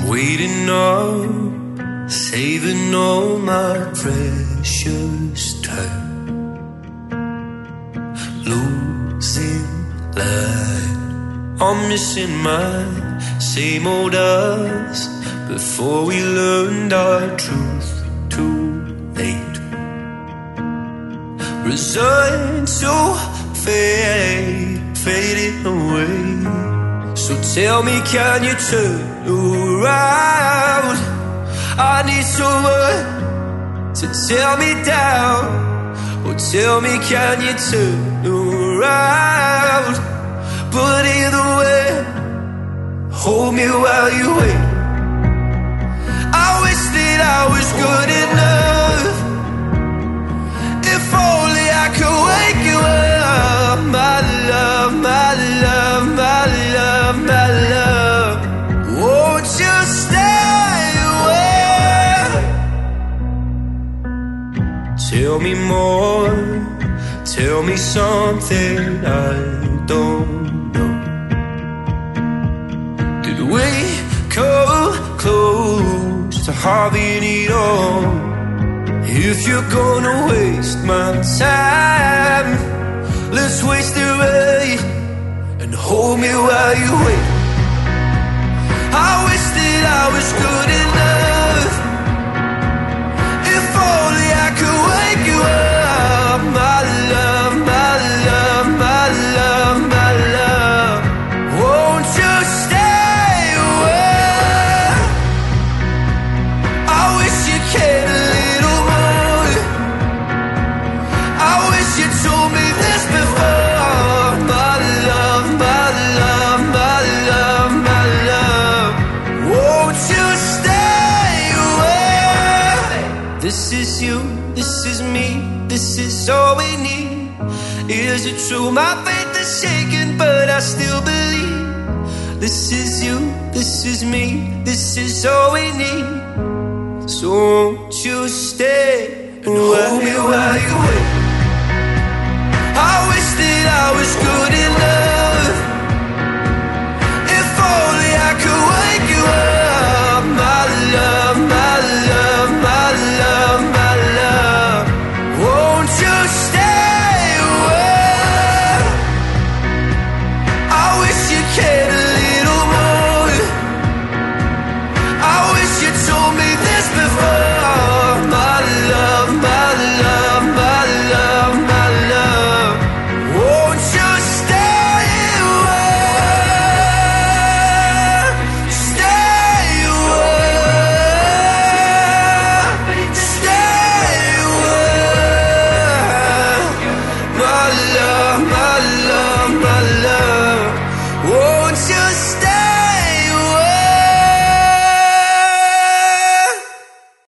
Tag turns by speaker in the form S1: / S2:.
S1: Waiting up, saving all my precious time, losing light. I'm missing my same old us before we learned our truth too late. Resigned to fade, fading away. So tell me, can you turn around? I need someone to tear me down. Oh, tell me, can you turn around? But either way, hold me while you wait. I wish that I was good enough. If only I could wake you up, my love, my love, my love, my love. Won't you stay away? Tell me more, tell me something I don't know. Did we come close to having it all? If you're gonna waste my time, let's waste it right and hold me while you wait. I wish that I was good enough. If only I could wake you up, my love, my love, my love, my love. Won't you stay away? I wish you cared a little more. I wish you told me this before, my love, my love, my love, my love. Won't you stay away? This is you, this is me, this is all we need. Is it true? My faith is shaken, but I still believe. This is you, this is me, this is all we need. So won't you stay and hold me while you wait? I wish that I was good